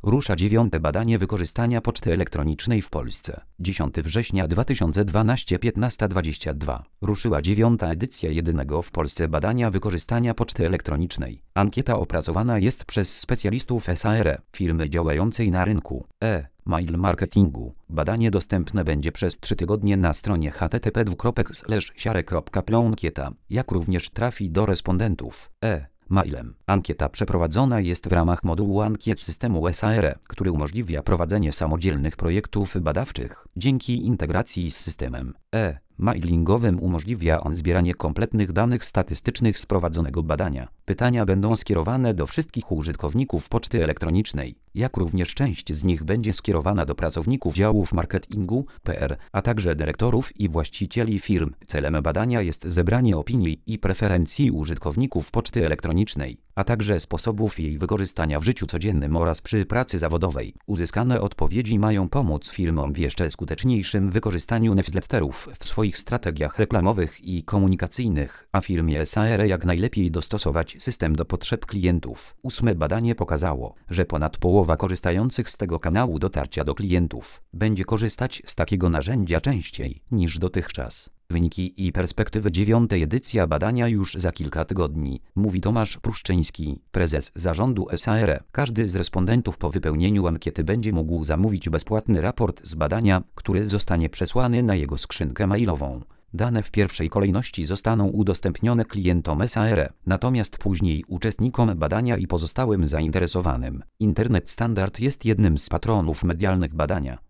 Rusza 9. badanie wykorzystania poczty elektronicznej w Polsce. 10 września 2012 15:22. Ruszyła 9. edycja jedynego w Polsce badania wykorzystania poczty elektronicznej. Ankieta opracowana jest przez specjalistów SARE, firmy działającej na rynku mail marketingu. Badanie dostępne będzie przez 3 tygodnie na stronie http://siare.pl/ankieta, jak również trafi do respondentów mailem. Ankieta przeprowadzona jest w ramach modułu ankiet systemu SARE, który umożliwia prowadzenie samodzielnych projektów badawczych. Dzięki integracji z systemem mailingowym umożliwia on zbieranie kompletnych danych statystycznych z prowadzonego badania. Pytania będą skierowane do wszystkich użytkowników poczty elektronicznej, jak również część z nich będzie skierowana do pracowników działów marketingu, PR, a także dyrektorów i właścicieli firm. Celem badania jest zebranie opinii i preferencji użytkowników poczty elektronicznej, a także sposobów jej wykorzystania w życiu codziennym oraz przy pracy zawodowej. Uzyskane odpowiedzi mają pomóc firmom w jeszcze skuteczniejszym wykorzystaniu newsletterów w swoich strategiach reklamowych i komunikacyjnych, a firmie SARE jak najlepiej dostosować system do potrzeb klientów. 8. badanie pokazało, że ponad połowa korzystających z tego kanału dotarcia do klientów będzie korzystać z takiego narzędzia częściej niż dotychczas. Wyniki i perspektywy 9. edycja badania już za kilka tygodni, mówi Tomasz Pruszczyński, prezes zarządu SARE. Każdy z respondentów po wypełnieniu ankiety będzie mógł zamówić bezpłatny raport z badania, który zostanie przesłany na jego skrzynkę mailową. Dane w pierwszej kolejności zostaną udostępnione klientom SARE, natomiast później uczestnikom badania i pozostałym zainteresowanym. Internet Standard jest jednym z patronów medialnych badania.